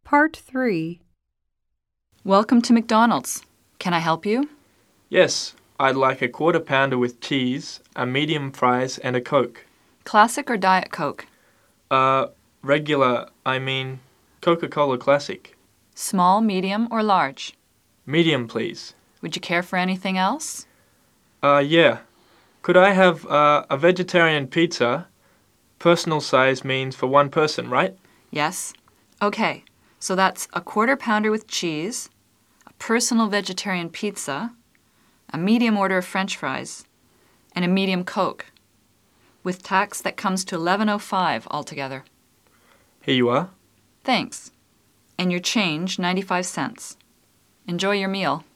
Part 3. Welcome to McDonald's. Can I help you? Yes, I'd like a quarter pounder with cheese, a medium fries, and a Coke. Classic or Diet Coke? Regular, Coca-Cola Classic. Small, medium, or large? Medium, please. Would you care for anything else? Yeah. Could I have a vegetarian pizza? Personal size means for one person, right? Yes. Okay, so that's a quarter pounder with cheese, a personal vegetarian pizza, a medium order of French fries, and a medium Coke. With tax, that comes to $11.05 altogether. Here you are. Thanks. And your change, 95 cents. Enjoy your meal.